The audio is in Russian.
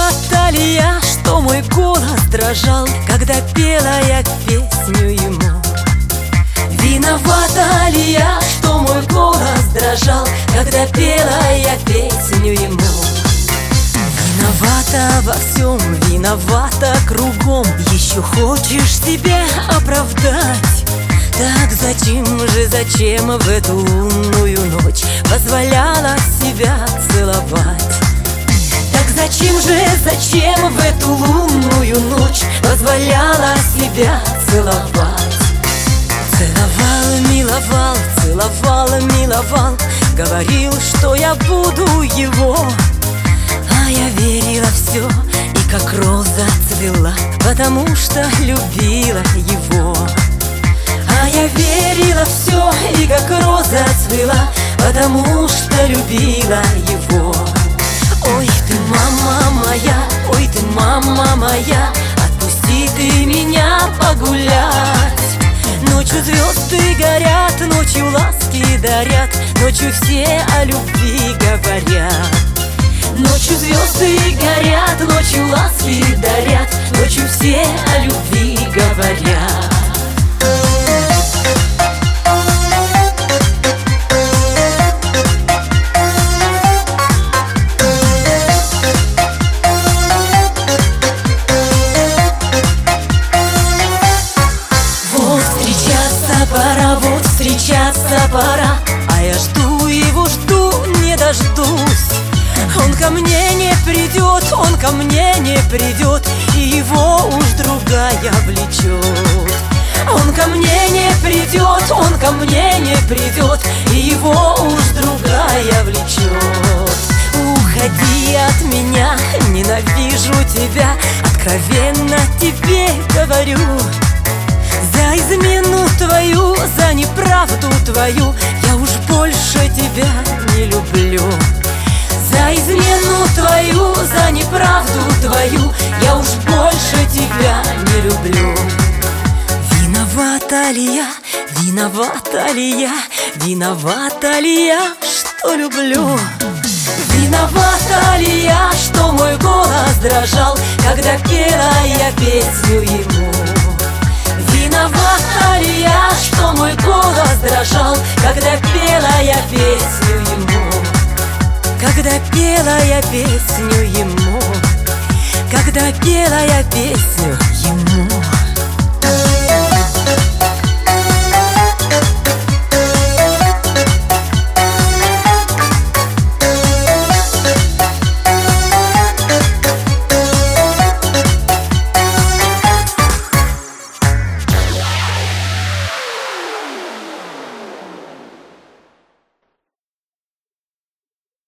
Виновата ли я, что мой голос дрожал, когда пела я песню ему? Виновата ли я, что мой голос дрожал, когда пела я песню ему? Виновата во всем, виновата кругом. Еще хочешь себя оправдать? Так зачем в эту лунную ночь позволяла себя целовать? Так зачем в эту лунную ночь позволяла себя целовать? Целовал, миловал, целовал, миловал, говорил, что я буду его. А я верила все, и как роза цвела, потому что любила его. А я верила все, и как роза цвела, потому что любила его. Ой, ты мама моя, ой, ты мама моя, отпусти ты меня погулять. Ночью звезды горят, ночью ласки дарят, ночью все о любви говорят. Ночью звезды горят, ночью ласки дарят, ночью все о любви говорят. Вот встречаться пора, а я жду его, жду, не дождусь. Он ко мне не придет, он ко мне не придет, и его уж другая влечет. Он ко мне не придет, он ко мне не придет, и его уж другая влечет. Уходи от меня, ненавижу тебя, откровенно тебе говорю. За измену твою, за неправду твою я уж больше тебя не люблю. За измену твою, за неправду твою я уж больше тебя не люблю. Виновата ли я, виновата ли я, виновата ли я, что люблю? Виновата ли я, что мой голос дрожал, когда пела я песню ему? Виновата ли я, что мой голос дрожал, когда пела я песню ему? Когда пела я песню ему, когда пела я песню ему.